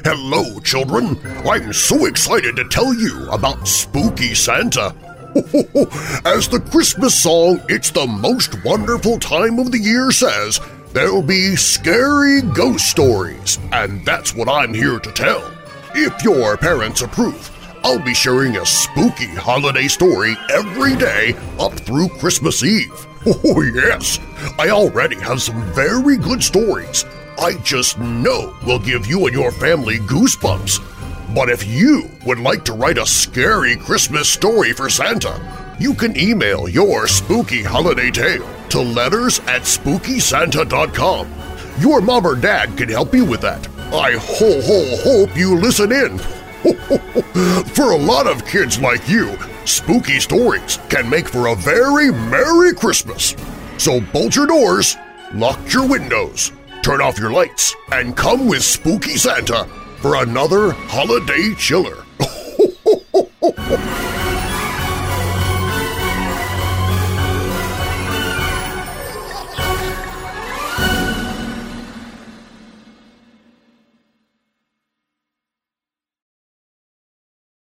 Hello, children! I'm so excited to tell you about Spooky Santa! As the Christmas song It's the Most Wonderful Time of the Year says, there'll be scary ghost stories, and that's what I'm here to tell. If your parents approve, I'll be sharing a spooky holiday story every day up through Christmas Eve. Oh yes, I already have some very good stories I just know will give you and your family goosebumps. But if you would like to write a scary Christmas story for Santa, you can email your spooky holiday tale to letters@SpookySanta.com. Your mom or dad can help you with that. I hope you listen in. For a lot of kids like you, spooky stories can make for a very Merry Christmas. So bolt your doors, lock your windows, turn off your lights, and come with Spooky Santa for another holiday chiller.